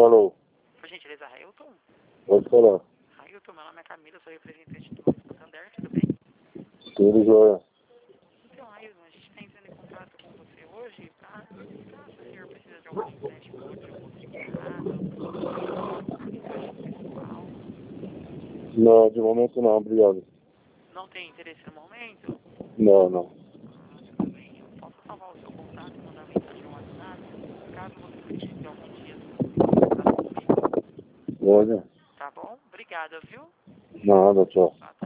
Alô, Por gentileza, Railton? pode falar. Railton, meu nome é Camila, sou representante do Santander, tudo bem? Tudo jóia. Então, Railton, a gente está entrando em contato com você hoje para verificar se o senhor precisa de algum empréstimo de algum segurado, alguma mensagem pessoal. Não, de momento não, obrigado. Não tem interesse no momento? Não, não. Tudo bem. Eu posso salvar o seu contato e mandar mensagem no WhatsApp, caso você precise algum dia entrar em contato comigo. Olha, Tá bom? Obrigada, viu? nada, tchau. Até.